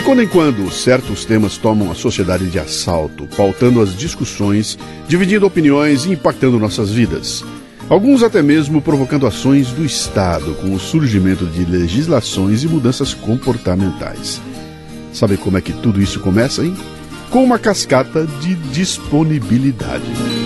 quando em quando, certos temas tomam a sociedade de assalto, pautando as discussões, dividindo opiniões e impactando nossas vidas. Alguns até mesmo provocando ações do Estado, com o surgimento de legislações e mudanças comportamentais. Sabe como é que tudo isso começa, hein? Com uma cascata de disponibilidade.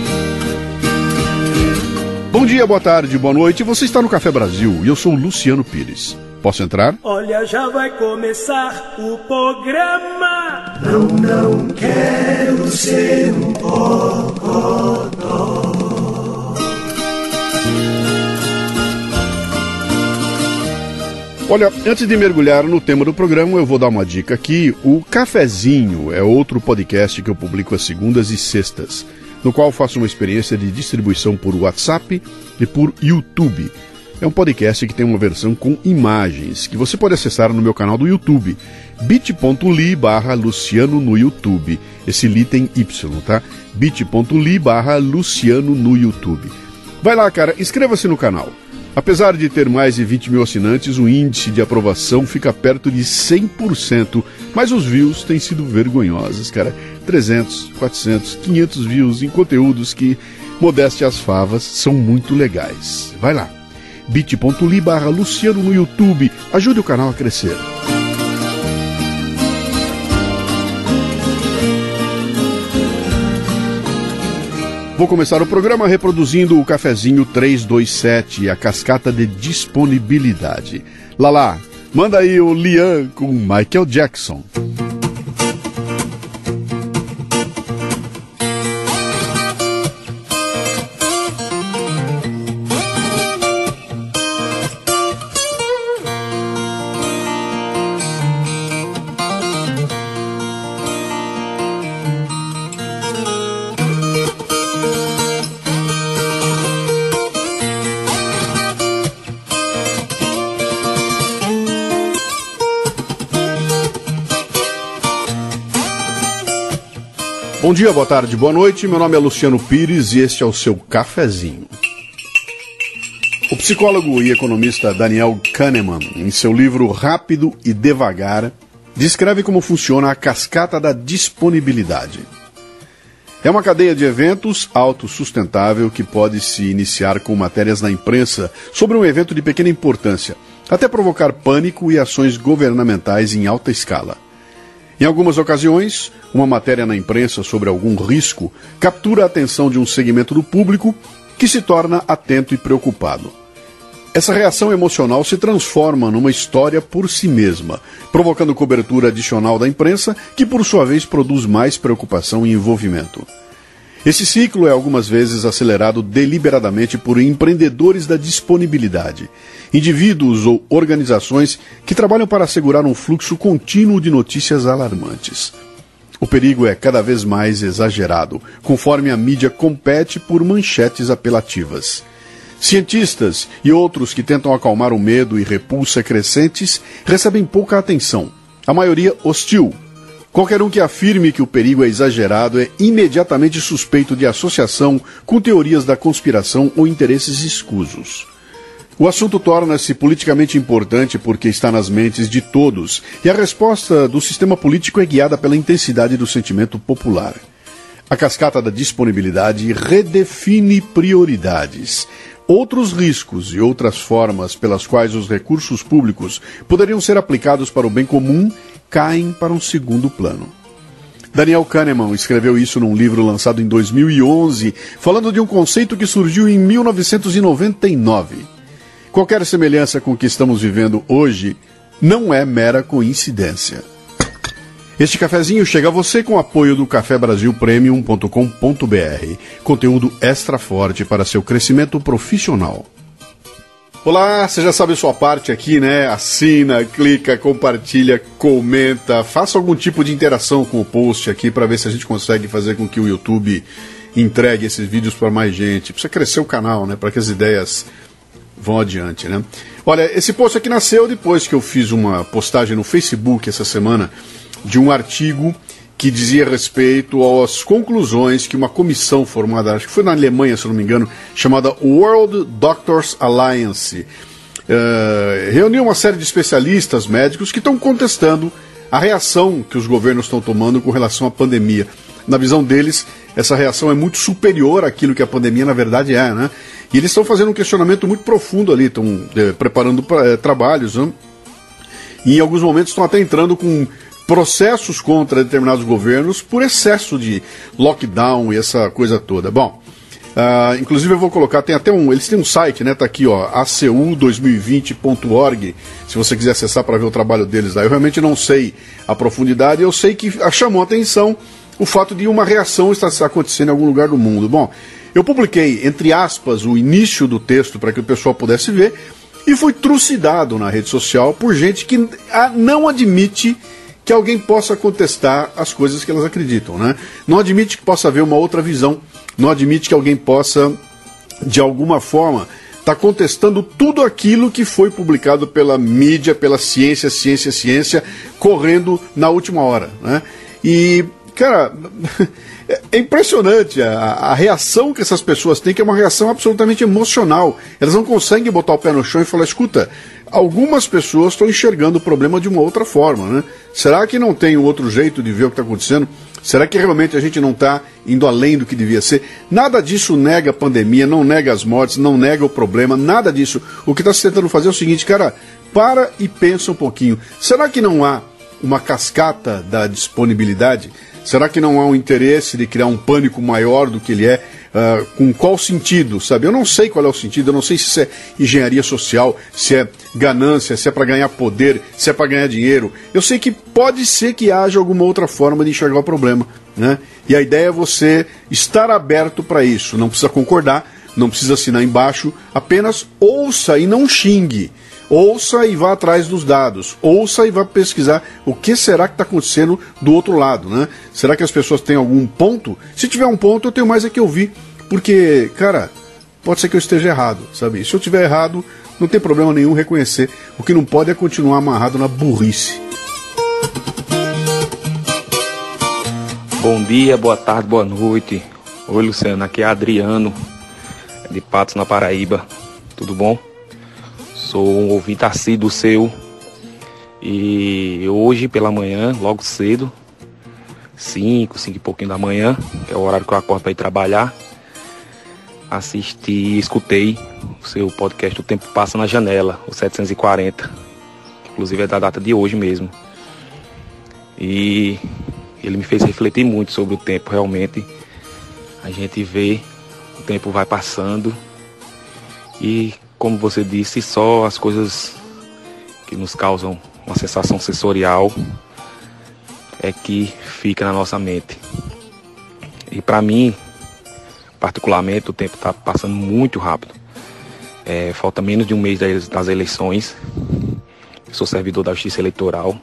Bom dia, boa tarde, boa noite. Você está no Café Brasil e eu sou o Luciano Pires. Posso entrar? Olha, já vai começar o programa. Não quero ser um bocodó. Olha, antes de mergulhar no tema do programa, eu vou dar uma dica aqui. O Cafezinho é outro podcast que eu publico às segundas e sextas, no qual faço uma experiência de distribuição por WhatsApp e por YouTube. É um podcast que tem uma versão com imagens, que você pode acessar no meu canal do YouTube, bit.ly/Luciano no YouTube. Esse Li tem Y, tá? bit.ly/Luciano no YouTube. Vai lá, cara, inscreva-se no canal. Apesar de ter mais de 20 mil assinantes, o índice de aprovação fica perto de 100%, mas os views têm sido vergonhosos, cara. 300, 400, 500 views em conteúdos que, modéstia às favas, são muito legais. Vai lá. bit.ly/Luciano no YouTube. Ajude o canal a crescer. Vou começar o programa reproduzindo o Cafezinho 327, a cascata de disponibilidade. Lala, manda aí o Lian com Michael Jackson. Bom dia, boa tarde, boa noite. Meu nome é Luciano Pires e este é o seu Cafezinho. O psicólogo e economista Daniel Kahneman, em seu livro Rápido e Devagar, descreve como funciona a cascata da disponibilidade. É uma cadeia de eventos autossustentável que pode se iniciar com matérias na imprensa sobre um evento de pequena importância, até provocar pânico e ações governamentais em alta escala. Em algumas ocasiões, uma matéria na imprensa sobre algum risco captura a atenção de um segmento do público que se torna atento e preocupado. Essa reação emocional se transforma numa história por si mesma, provocando cobertura adicional da imprensa, que por sua vez produz mais preocupação e envolvimento. Esse ciclo é algumas vezes acelerado deliberadamente por empreendedores da disponibilidade, indivíduos ou organizações que trabalham para assegurar um fluxo contínuo de notícias alarmantes. O perigo é cada vez mais exagerado, conforme a mídia compete por manchetes apelativas. Cientistas e outros que tentam acalmar o medo e repulsa crescentes recebem pouca atenção, a maioria hostil. Qualquer um que afirme que o perigo é exagerado é imediatamente suspeito de associação com teorias da conspiração ou interesses escusos. O assunto torna-se politicamente importante porque está nas mentes de todos e a resposta do sistema político é guiada pela intensidade do sentimento popular. A cascata da disponibilidade redefine prioridades. Outros riscos e outras formas pelas quais os recursos públicos poderiam ser aplicados para o bem comum caem para um segundo plano. Daniel Kahneman escreveu isso num livro lançado em 2011, falando de um conceito que surgiu em 1999. Qualquer semelhança com o que estamos vivendo hoje não é mera coincidência. Este cafezinho chega a você com o apoio do cafebrasilpremium.com.br, conteúdo extra forte para seu crescimento profissional. Olá, você já sabe a sua parte aqui, né? Assina, clica, compartilha, comenta, faça algum tipo de interação com o post aqui para ver se a gente consegue fazer com que o YouTube entregue esses vídeos para mais gente. Precisa crescer o canal, né? Para que as ideias vão adiante, né? Olha, esse post aqui nasceu depois que eu fiz uma postagem no Facebook essa semana de um artigo que dizia respeito às conclusões que uma comissão formada, acho que foi na Alemanha, se não me engano, chamada World Doctors Alliance, reuniu uma série de especialistas médicos que estão contestando a reação que os governos estão tomando com relação à pandemia. Na visão deles, essa reação é muito superior àquilo que a pandemia na verdade é, né? E eles estão fazendo um questionamento muito profundo ali, estão preparando trabalhos, né? E em alguns momentos estão até entrando com processos contra determinados governos por excesso de lockdown e essa coisa toda. Bom, inclusive eu vou colocar, tem até eles têm um site, né, tá aqui, ó, acu2020.org, se você quiser acessar para ver o trabalho deles lá. Eu realmente não sei a profundidade, eu sei que chamou a atenção o fato de uma reação estar acontecendo em algum lugar do mundo. Bom, eu publiquei, entre aspas, o início do texto para que o pessoal pudesse ver, e fui trucidado na rede social por gente que não admite que alguém possa contestar as coisas que elas acreditam, né? Não admite que possa haver uma outra visão, não admite que alguém possa, de alguma forma, estar contestando tudo aquilo que foi publicado pela mídia, pela ciência, correndo na última hora, né? E, cara, é impressionante a reação que essas pessoas têm, que é uma reação absolutamente emocional. Elas não conseguem botar o pé no chão e falar, escuta, algumas pessoas estão enxergando o problema de uma outra forma, né? Será que não tem um outro jeito de ver o que está acontecendo? Será que realmente a gente não está indo além do que devia ser? Nada disso nega a pandemia, não nega as mortes, não nega o problema, nada disso. O que está se tentando fazer é o seguinte, cara, para e pensa um pouquinho. Será que não há uma cascata da disponibilidade? Será que não há um interesse de criar um pânico maior do que ele é? Com qual sentido, sabe? Eu não sei qual é o sentido, eu não sei se isso é engenharia social, se é ganância, se é para ganhar poder, se é para ganhar dinheiro. Eu sei que pode ser que haja alguma outra forma de enxergar o problema, né? E a ideia é você estar aberto para isso. Não precisa concordar, não precisa assinar embaixo, apenas ouça e não xingue. Ouça e vá atrás dos dados. Ouça e vá pesquisar o que será que está acontecendo do outro lado, né? Será que as pessoas têm algum ponto? Se tiver um ponto, eu tenho mais é que ouvir. Porque, cara, pode ser que eu esteja errado, sabe? E se eu estiver errado, não tem problema nenhum reconhecer. O que não pode é continuar amarrado na burrice. Bom dia, boa tarde, boa noite. Oi, Luciano, aqui é Adriano, de Patos, na Paraíba. Tudo bom? Sou um ouvinte assíduo seu. E hoje pela manhã, logo cedo, 5 e pouquinho da manhã, que é o horário que eu acordo para ir trabalhar, assisti e escutei o seu podcast O Tempo Passa na Janela, o 740, que inclusive é da data de hoje mesmo. E ele me fez refletir muito sobre o tempo. Realmente a gente vê, o tempo vai passando e, como você disse, só as coisas que nos causam uma sensação sensorial é que fica na nossa mente. E para mim, particularmente, o tempo está passando muito rápido. Falta menos de um mês das eleições. Eu sou servidor da Justiça Eleitoral.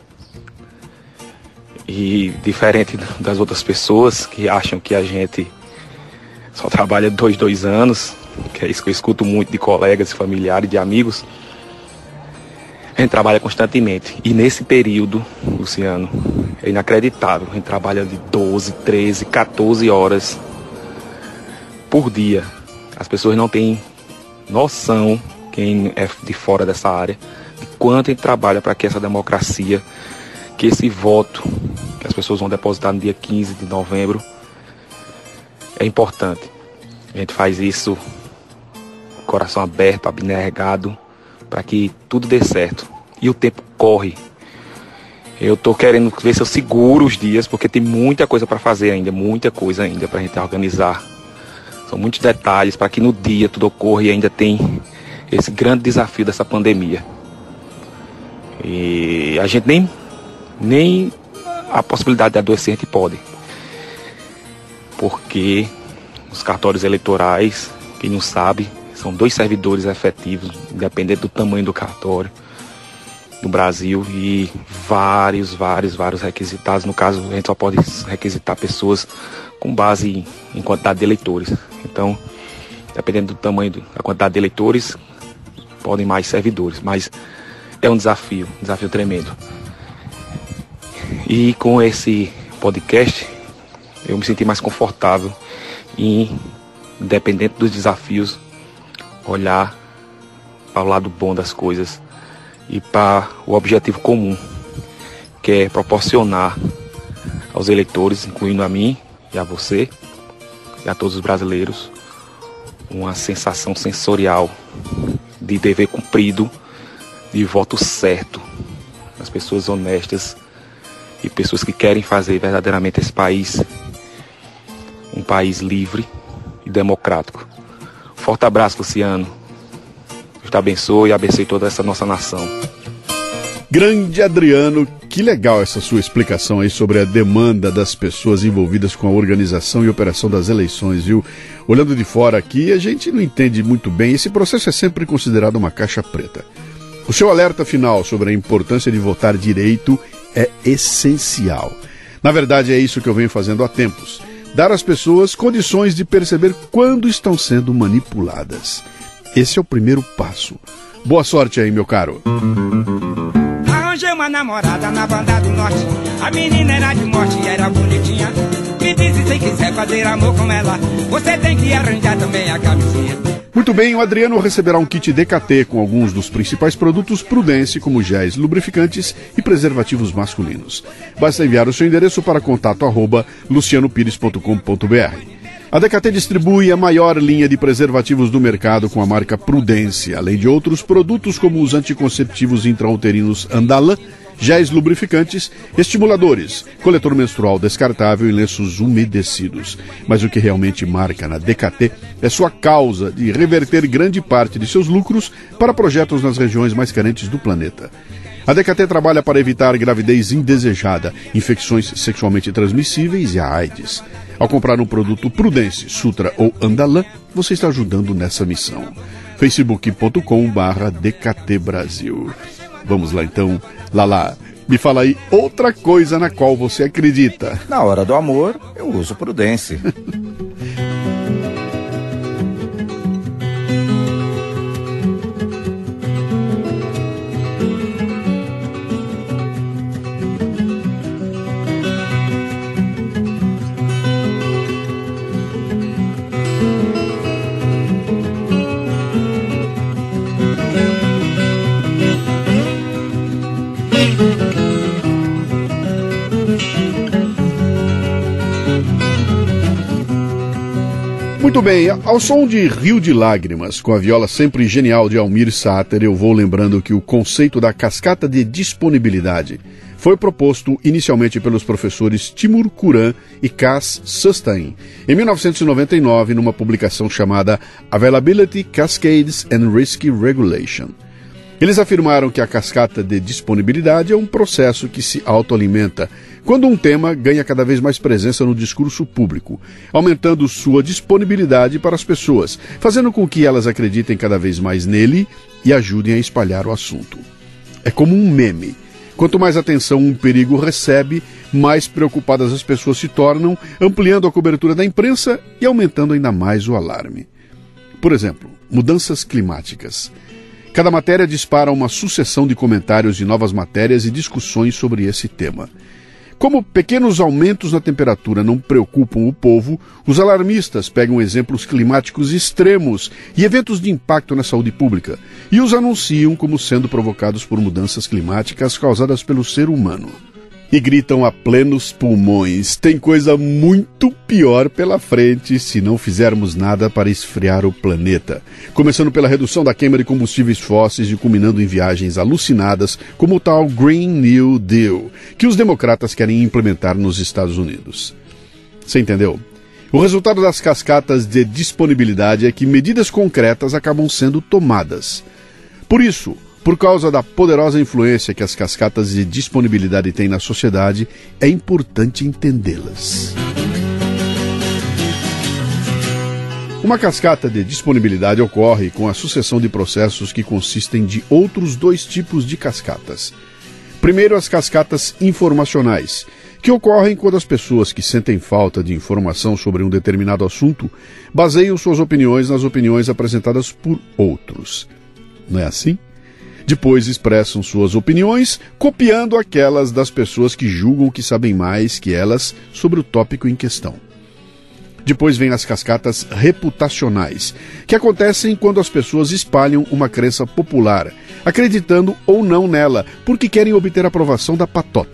E diferente das outras pessoas que acham que a gente só trabalha 2 anos, que é isso que eu escuto muito de colegas, familiares, de amigos, a gente trabalha constantemente. E nesse período, Luciano, é inacreditável. A gente trabalha de 12, 13, 14 horas por dia. As pessoas não têm noção, quem é de fora dessa área, de quanto a gente trabalha para que essa democracia, que esse voto que as pessoas vão depositar no dia 15 de novembro é importante. A gente faz isso coração aberto, abnegado, para que tudo dê certo. E o tempo corre. Eu tô querendo ver se eu seguro os dias, porque tem muita coisa para fazer ainda, muita coisa ainda para a gente organizar. São muitos detalhes para que no dia tudo ocorra, e ainda tem esse grande desafio dessa pandemia. E a gente nem a possibilidade de adoecer a gente pode. Porque os cartórios eleitorais, quem não sabe, são 2 servidores efetivos, independente do tamanho do cartório, no Brasil, e vários requisitados. No caso, a gente só pode requisitar pessoas com base em quantidade de eleitores. Então, dependendo do tamanho da quantidade de eleitores, podem mais servidores. Mas é um desafio tremendo. E com esse podcast, eu me senti mais confortável em, independente dos desafios, olhar para o lado bom das coisas e para o objetivo comum, quer proporcionar aos eleitores, incluindo a mim e a você e a todos os brasileiros, uma sensação sensorial de dever cumprido, de voto certo, as pessoas honestas e pessoas que querem fazer verdadeiramente esse país um país livre e democrático. Forte abraço, Luciano. Deus te abençoe e abençoe toda essa nossa nação. Grande Adriano, que legal essa sua explicação aí sobre a demanda das pessoas envolvidas com a organização e operação das eleições, viu? Olhando de fora aqui, a gente não entende muito bem. Esse processo é sempre considerado uma caixa preta. O seu alerta final sobre a importância de votar direito é essencial. Na verdade, é isso que eu venho fazendo há tempos. Dar às pessoas condições de perceber quando estão sendo manipuladas. Esse é o primeiro passo. Boa sorte aí, meu caro. Arranjei uma namorada na banda do norte. A menina era de morte e era bonitinha. Me disse, se quiser fazer amor com ela, você tem que arranjar também a camisinha. Muito bem, o Adriano receberá um kit DKT com alguns dos principais produtos Prudence, como géis lubrificantes e preservativos masculinos. Basta enviar o seu endereço para contato@lucianopires.com.br. A DKT distribui a maior linha de preservativos do mercado com a marca Prudence, além de outros produtos como os anticonceptivos intrauterinos Andalan, géis lubrificantes, estimuladores, coletor menstrual descartável e lenços umedecidos. Mas o que realmente marca na DKT é sua causa de reverter grande parte de seus lucros para projetos nas regiões mais carentes do planeta. A DKT trabalha para evitar gravidez indesejada, infecções sexualmente transmissíveis e a AIDS. Ao comprar um produto Prudence, Sutra ou Andalan, você está ajudando nessa missão. facebook.com/DKT Brasil. Vamos lá então. Lala, me fala aí outra coisa na qual você acredita. Na hora do amor, eu uso Prudence. Muito bem, ao som de Rio de Lágrimas, com a viola sempre genial de Almir Sater, eu vou lembrando que o conceito da cascata de disponibilidade foi proposto inicialmente pelos professores Timur Kuran e Cass Sustain, em 1999, numa publicação chamada Availability, Cascades and Risk Regulation. Eles afirmaram que a cascata de disponibilidade é um processo que se autoalimenta quando um tema ganha cada vez mais presença no discurso público, aumentando sua disponibilidade para as pessoas, fazendo com que elas acreditem cada vez mais nele e ajudem a espalhar o assunto. É como um meme. Quanto mais atenção um perigo recebe, mais preocupadas as pessoas se tornam, ampliando a cobertura da imprensa e aumentando ainda mais o alarme. Por exemplo, mudanças climáticas. Cada matéria dispara uma sucessão de comentários de novas matérias e discussões sobre esse tema. Como pequenos aumentos na temperatura não preocupam o povo, os alarmistas pegam exemplos climáticos extremos e eventos de impacto na saúde pública e os anunciam como sendo provocados por mudanças climáticas causadas pelo ser humano. E gritam a plenos pulmões: tem coisa muito pior pela frente se não fizermos nada para esfriar o planeta. Começando pela redução da queima de combustíveis fósseis e culminando em viagens alucinadas como o tal Green New Deal, que os democratas querem implementar nos Estados Unidos. Você entendeu? O resultado das cascatas de disponibilidade é que medidas concretas acabam sendo tomadas. Por isso, por causa da poderosa influência que as cascatas de disponibilidade têm na sociedade, é importante entendê-las. Uma cascata de disponibilidade ocorre com a sucessão de processos que consistem de outros dois tipos de cascatas. Primeiro, as cascatas informacionais, que ocorrem quando as pessoas que sentem falta de informação sobre um determinado assunto baseiam suas opiniões nas opiniões apresentadas por outros. Não é assim? Depois expressam suas opiniões, copiando aquelas das pessoas que julgam que sabem mais que elas sobre o tópico em questão. Depois vêm as cascatas reputacionais, que acontecem quando as pessoas espalham uma crença popular, acreditando ou não nela, porque querem obter a aprovação da patota,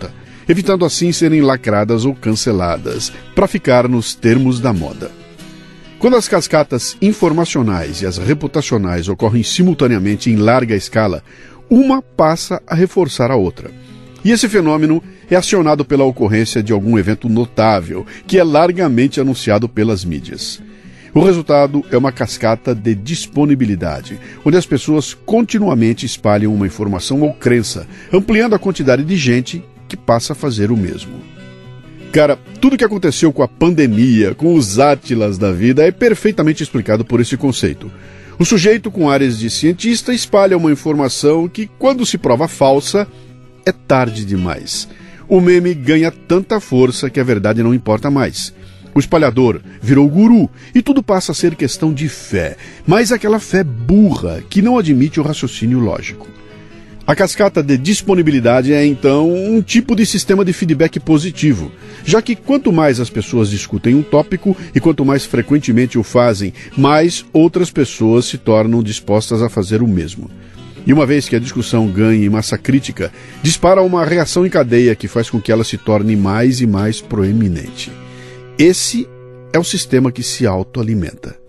evitando assim serem lacradas ou canceladas, para ficar nos termos da moda. Quando as cascatas informacionais e as reputacionais ocorrem simultaneamente em larga escala, uma passa a reforçar a outra. E esse fenômeno é acionado pela ocorrência de algum evento notável, que é largamente anunciado pelas mídias. O resultado é uma cascata de disponibilidade, onde as pessoas continuamente espalham uma informação ou crença, ampliando a quantidade de gente que passa a fazer o mesmo. Cara, tudo o que aconteceu com a pandemia, com os átilas da vida, é perfeitamente explicado por esse conceito. O sujeito com áreas de cientista espalha uma informação que, quando se prova falsa, é tarde demais. O meme ganha tanta força que a verdade não importa mais. O espalhador virou guru e tudo passa a ser questão de fé, mas aquela fé burra que não admite o raciocínio lógico. A cascata de disponibilidade é, então, um tipo de sistema de feedback positivo, já que quanto mais as pessoas discutem um tópico e quanto mais frequentemente o fazem, mais outras pessoas se tornam dispostas a fazer o mesmo. E uma vez que a discussão ganha em massa crítica, dispara uma reação em cadeia que faz com que ela se torne mais e mais proeminente. Esse é o sistema que se autoalimenta.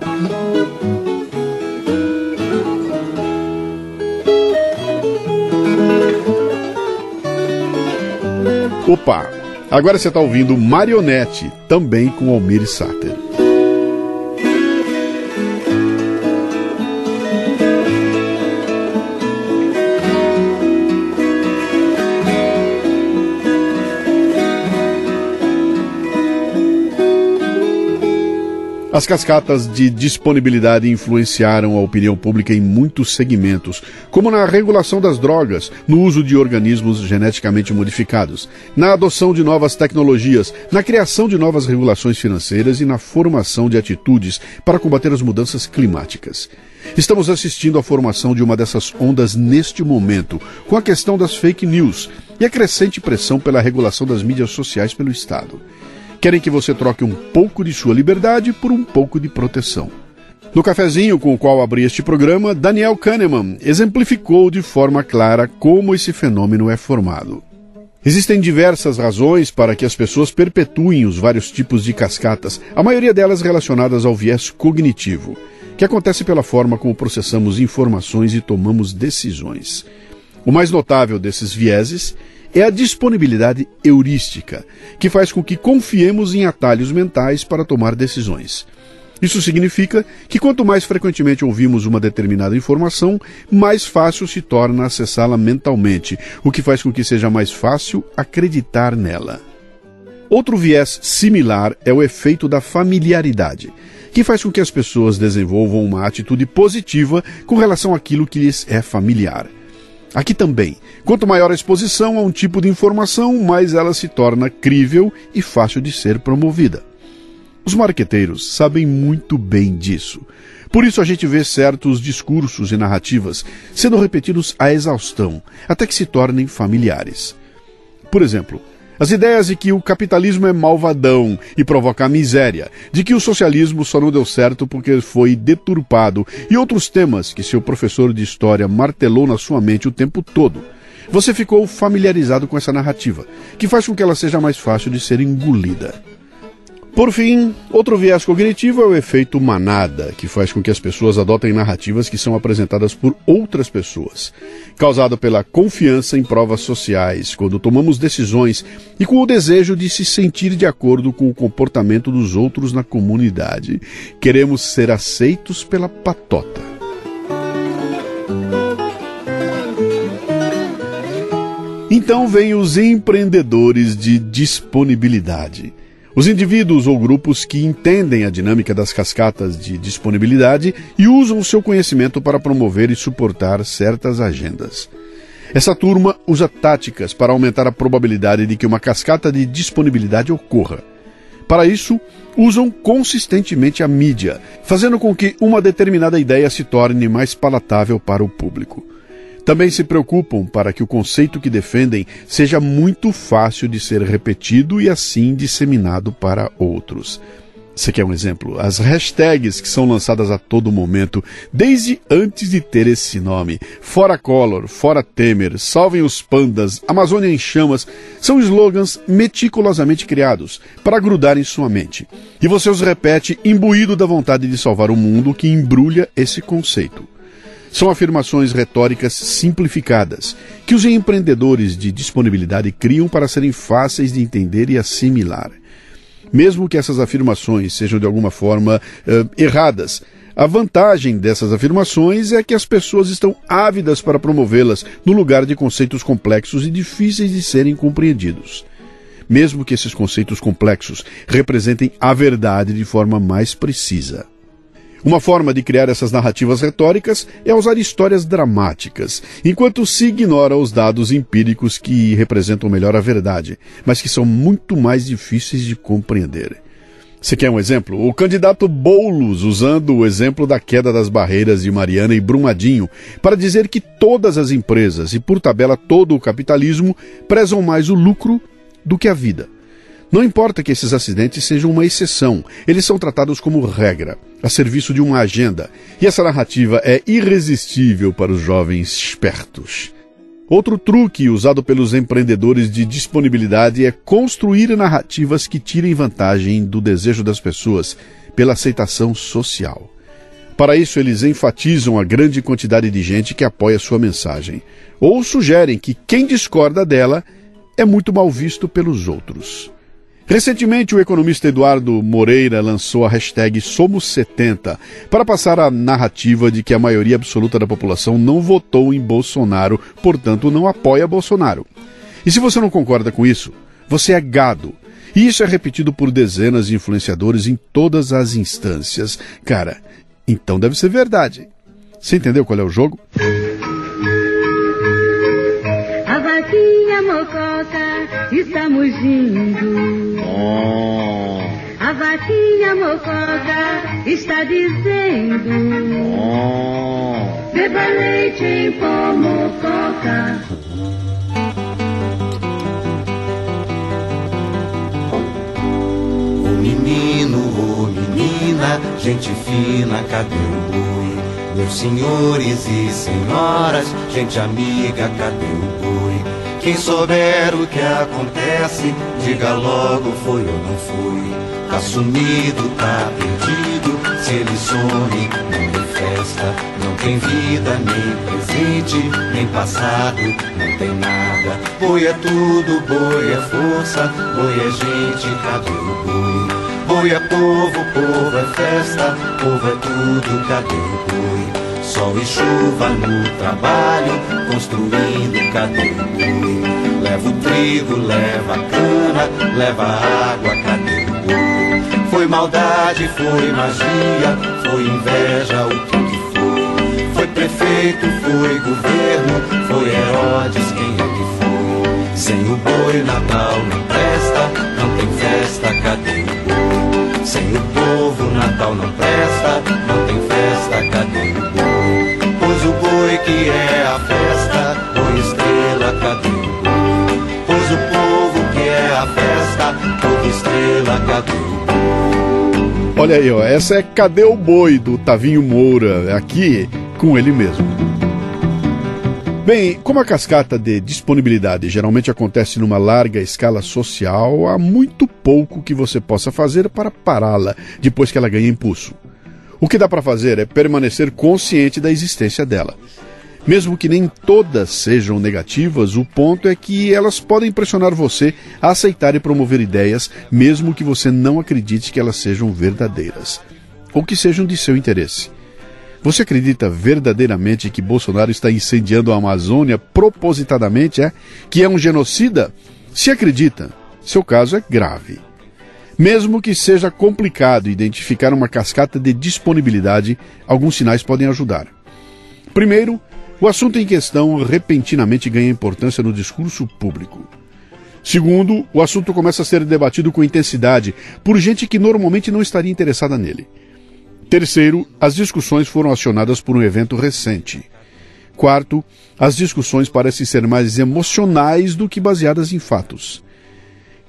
Opa! Agora você está ouvindo Marionete, também com Almir Sater. As cascatas de disponibilidade influenciaram a opinião pública em muitos segmentos, como na regulação das drogas, no uso de organismos geneticamente modificados, na adoção de novas tecnologias, na criação de novas regulações financeiras e na formação de atitudes para combater as mudanças climáticas. Estamos assistindo à formação de uma dessas ondas neste momento, com a questão das fake news e a crescente pressão pela regulação das mídias sociais pelo Estado. Querem que você troque um pouco de sua liberdade por um pouco de proteção. No cafezinho com o qual abri este programa, Daniel Kahneman exemplificou de forma clara como esse fenômeno é formado. Existem diversas razões para que as pessoas perpetuem os vários tipos de cascatas, a maioria delas relacionadas ao viés cognitivo, que acontece pela forma como processamos informações e tomamos decisões. O mais notável desses vieses é a disponibilidade heurística, que faz com que confiemos em atalhos mentais para tomar decisões. Isso significa que quanto mais frequentemente ouvimos uma determinada informação, mais fácil se torna acessá-la mentalmente, o que faz com que seja mais fácil acreditar nela. Outro viés similar é o efeito da familiaridade, que faz com que as pessoas desenvolvam uma atitude positiva com relação àquilo que lhes é familiar. Aqui também, quanto maior a exposição a um tipo de informação, mais ela se torna crível e fácil de ser promovida. Os marqueteiros sabem muito bem disso. Por isso a gente vê certos discursos e narrativas sendo repetidos à exaustão, até que se tornem familiares. Por exemplo, as ideias de que o capitalismo é malvadão e provoca a miséria, de que o socialismo só não deu certo porque foi deturpado, e outros temas que seu professor de história martelou na sua mente o tempo todo. Você ficou familiarizado com essa narrativa, que faz com que ela seja mais fácil de ser engolida. Por fim, outro viés cognitivo é o efeito manada, que faz com que as pessoas adotem narrativas que são apresentadas por outras pessoas, causado pela confiança em provas sociais, quando tomamos decisões e com o desejo de se sentir de acordo com o comportamento dos outros na comunidade. Queremos ser aceitos pela patota. Então vêm os empreendedores de disponibilidade. Os indivíduos ou grupos que entendem a dinâmica das cascatas de disponibilidade e usam o seu conhecimento para promover e suportar certas agendas. Essa turma usa táticas para aumentar a probabilidade de que uma cascata de disponibilidade ocorra. Para isso, usam consistentemente a mídia, fazendo com que uma determinada ideia se torne mais palatável para o público. Também se preocupam para que o conceito que defendem seja muito fácil de ser repetido e assim disseminado para outros. Você quer um exemplo? As hashtags que são lançadas a todo momento, desde antes de ter esse nome. Fora Collor, fora Temer, salvem os pandas, Amazônia em chamas, são slogans meticulosamente criados para grudar em sua mente. E você os repete imbuído da vontade de salvar o mundo que embrulha esse conceito. São afirmações retóricas simplificadas, que os empreendedores de disponibilidade criam para serem fáceis de entender e assimilar. Mesmo que essas afirmações sejam de alguma forma erradas, a vantagem dessas afirmações é que as pessoas estão ávidas para promovê-las no lugar de conceitos complexos e difíceis de serem compreendidos. Mesmo que esses conceitos complexos representem a verdade de forma mais precisa. Uma forma de criar essas narrativas retóricas é usar histórias dramáticas, enquanto se ignora os dados empíricos que representam melhor a verdade, mas que são muito mais difíceis de compreender. Você quer um exemplo? O candidato Boulos usando o exemplo da queda das barreiras de Mariana e Brumadinho para dizer que todas as empresas e, por tabela, todo o capitalismo prezam mais o lucro do que a vida. Não importa que esses acidentes sejam uma exceção, eles são tratados como regra, a serviço de uma agenda, e essa narrativa é irresistível para os jovens espertos. Outro truque usado pelos empreendedores de disponibilidade é construir narrativas que tirem vantagem do desejo das pessoas pela aceitação social. Para isso, eles enfatizam a grande quantidade de gente que apoia sua mensagem, ou sugerem que quem discorda dela é muito mal visto pelos outros. Recentemente, o economista Eduardo Moreira lançou a hashtag Somos70 para passar a narrativa de que a maioria absoluta da população não votou em Bolsonaro, portanto não apoia Bolsonaro. E se você não concorda com isso, você é gado. E isso é repetido por dezenas de influenciadores em todas as instâncias. Cara, então deve ser verdade. Você entendeu qual é o jogo? A vaquinha mococa está mugindo. A vaquinha mococa está dizendo: beba leite em pó, mococa. Ô menino, ô menina, gente fina, cadê o boi? Meus senhores e senhoras, gente amiga, cadê o boi? Quem souber o que acontece, diga logo foi ou não foi. Tá sumido, tá perdido, se ele some, não tem festa, não tem vida, nem presente, nem passado, não tem nada. Boi é tudo, boi é força, boi é gente, cadê o boi? Boi é povo, povo é festa, povo é tudo, cadê o boi? Sol e chuva no trabalho, construindo, cadê o boi? Leva o trigo, leva a cana, leva a água, cadê o boi? Foi maldade, foi magia, foi inveja, o que foi? Foi prefeito, foi governo, foi Herodes, quem é que foi? Sem o boi, Natal não presta, não tem festa, cadê o boi? Sem o povo, Natal não presta, não tem festa, cadê o boi? Pois o boi que é a festa, boi estrela, cadê o boi? Pois o povo que é a festa, boi estrela, cadê o boi? Olha aí, ó, essa é Cadê o Boi, do Tavinho Moura, aqui com ele mesmo. Bem, como a cascata de disponibilidade geralmente acontece numa larga escala social, há muito pouco que você possa fazer para pará-la depois que ela ganha impulso. O que dá para fazer é permanecer consciente da existência dela. Mesmo que nem todas sejam negativas, o ponto é que elas podem pressionar você a aceitar e promover ideias, mesmo que você não acredite que elas sejam verdadeiras, ou que sejam de seu interesse. Você acredita verdadeiramente que Bolsonaro está incendiando a Amazônia propositadamente, que é um genocida? Se acredita, seu caso é grave. Mesmo que seja complicado identificar uma cascata de disponibilidade, alguns sinais podem ajudar. Primeiro, o assunto em questão repentinamente ganha importância no discurso público. Segundo, o assunto começa a ser debatido com intensidade por gente que normalmente não estaria interessada nele. Terceiro, as discussões foram acionadas por um evento recente. Quarto, as discussões parecem ser mais emocionais do que baseadas em fatos.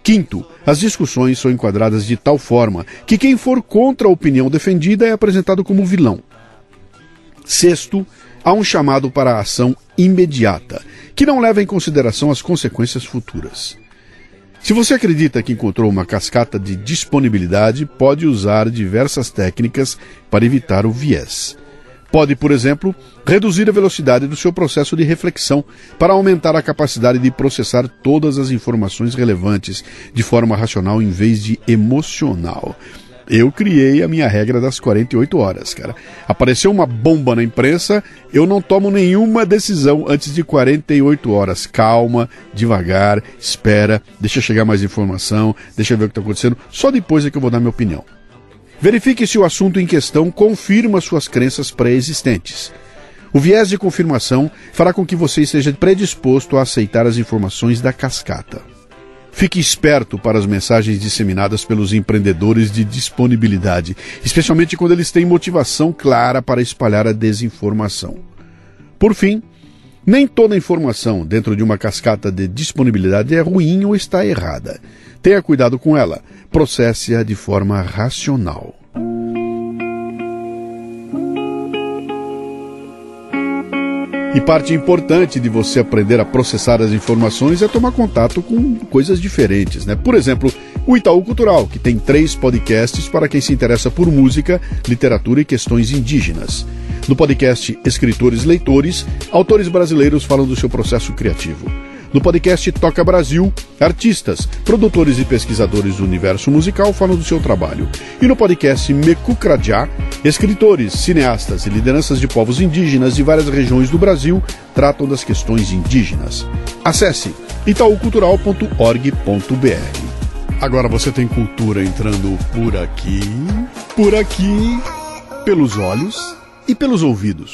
Quinto, as discussões são enquadradas de tal forma que quem for contra a opinião defendida é apresentado como vilão. Sexto, há um chamado para a ação imediata, que não leva em consideração as consequências futuras. Se você acredita que encontrou uma cascata de disponibilidade, pode usar diversas técnicas para evitar o viés. Pode, por exemplo, reduzir a velocidade do seu processo de reflexão para aumentar a capacidade de processar todas as informações relevantes de forma racional em vez de emocional. Eu criei a minha regra das 48 horas, cara. Apareceu uma bomba na imprensa, eu não tomo nenhuma decisão antes de 48 horas. Calma, devagar, espera, deixa chegar mais informação, deixa ver o que está acontecendo. Só depois é que eu vou dar minha opinião. Verifique se o assunto em questão confirma suas crenças pré-existentes. O viés de confirmação fará com que você esteja predisposto a aceitar as informações da cascata. Fique esperto para as mensagens disseminadas pelos empreendedores de disponibilidade, especialmente quando eles têm motivação clara para espalhar a desinformação. Por fim, nem toda informação dentro de uma cascata de disponibilidade é ruim ou está errada. Tenha cuidado com ela, processe-a de forma racional. E parte importante de você aprender a processar as informações é tomar contato com coisas diferentes, né? Por exemplo, o Itaú Cultural, que tem 3 podcasts para quem se interessa por música, literatura e questões indígenas. No podcast Escritores Leitores, autores brasileiros falam do seu processo criativo. No podcast Toca Brasil, artistas, produtores e pesquisadores do universo musical falam do seu trabalho. E no podcast Mekukrajá, escritores, cineastas e lideranças de povos indígenas de várias regiões do Brasil tratam das questões indígenas. Acesse itaucultural.org.br. Agora você tem cultura entrando por aqui, pelos olhos e pelos ouvidos.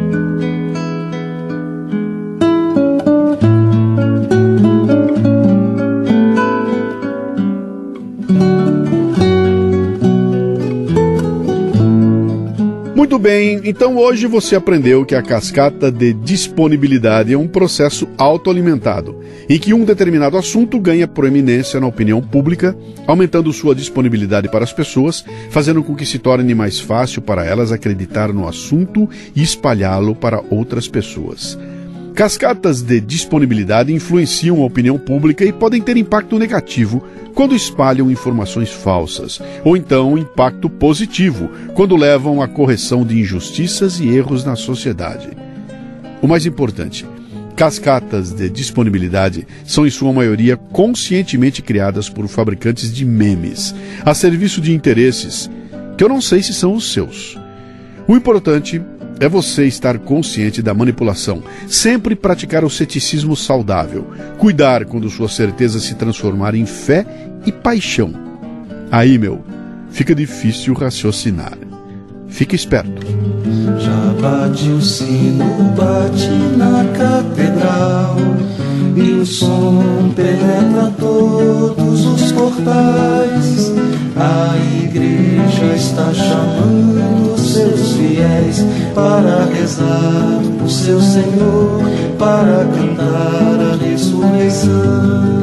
Muito bem, então hoje você aprendeu que a cascata de disponibilidade é um processo autoalimentado, em que um determinado assunto ganha proeminência na opinião pública, aumentando sua disponibilidade para as pessoas, fazendo com que se torne mais fácil para elas acreditar no assunto e espalhá-lo para outras pessoas. Cascatas de disponibilidade influenciam a opinião pública e podem ter impacto negativo quando espalham informações falsas, ou então impacto positivo quando levam à correção de injustiças e erros na sociedade. O mais importante, cascatas de disponibilidade são em sua maioria conscientemente criadas por fabricantes de memes, a serviço de interesses que eu não sei se são os seus. O importante é você estar consciente da manipulação, sempre praticar o ceticismo saudável, cuidar quando sua certeza se transformar em fé e paixão. Aí, fica difícil raciocinar. Fica esperto. Já bate o sino, bate na catedral, e o som penetra todos os portais. A igreja está chamando seus fiéis para rezar por seu Senhor, para cantar a ressurreição.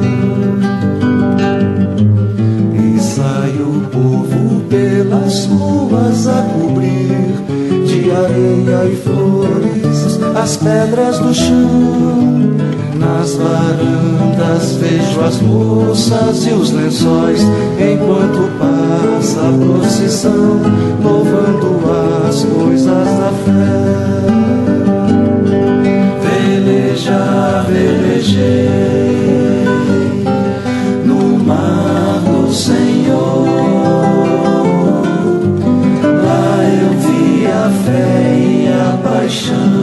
E sai o povo pelas ruas a cobrir de areia e flores as pedras do chão. Nas varandas vejo as moças e os lençóis, enquanto passa a procissão, louvando as coisas da fé. Velejar, velejei no mar do Senhor. Lá eu vi a fé e a paixão.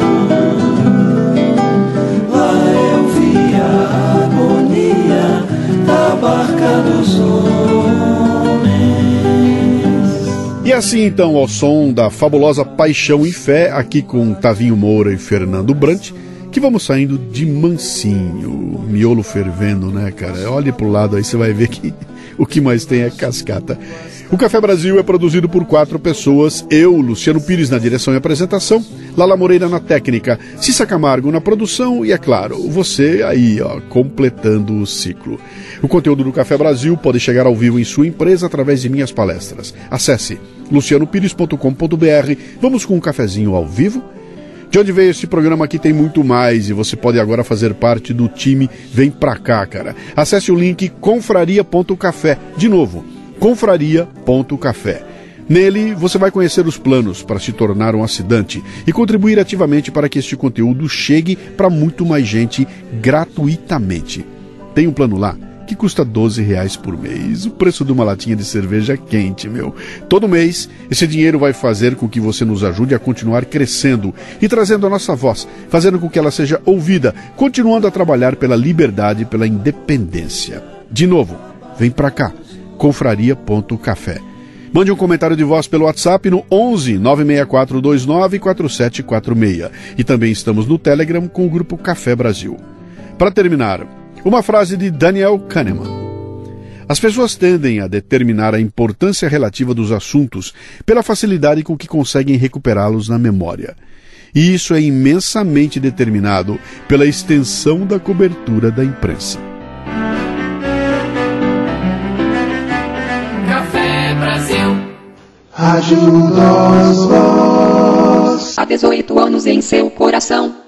E assim então, ao som da fabulosa Paixão e Fé, aqui com Tavinho Moura e Fernando Brant, que vamos saindo de mansinho, miolo fervendo, né, cara? Olhe pro lado aí, você vai ver que o que mais tem é cascata. O Café Brasil é produzido por 4 pessoas, eu, Luciano Pires, na direção e apresentação, Lala Moreira na técnica, Cissa Camargo na produção e, é claro, você aí, ó, completando o ciclo. O conteúdo do Café Brasil pode chegar ao vivo em sua empresa através de minhas palestras. Acesse lucianopires.com.br. Vamos com um cafezinho ao vivo? De onde veio esse programa aqui tem muito mais e você pode agora fazer parte do time Vem Pra Cá, cara. Acesse o link confraria.café. De novo, confraria.café. Nele, você vai conhecer os planos para se tornar um assinante e contribuir ativamente para que este conteúdo chegue para muito mais gente gratuitamente. Tem um plano lá que custa R$12 por mês, o preço de uma latinha de cerveja quente, meu. Todo mês, esse dinheiro vai fazer com que você nos ajude a continuar crescendo e trazendo a nossa voz, fazendo com que ela seja ouvida, continuando a trabalhar pela liberdade e pela independência. De novo, vem pra cá, confraria.café. Mande um comentário de voz pelo WhatsApp no 11 96429 4746. E também estamos no Telegram com o grupo Café Brasil. Para terminar, uma frase de Daniel Kahneman. As pessoas tendem a determinar a importância relativa dos assuntos pela facilidade com que conseguem recuperá-los na memória. E isso é imensamente determinado pela extensão da cobertura da imprensa. Café Brasil. Rádio Nós Voz. Há 18 anos em seu coração.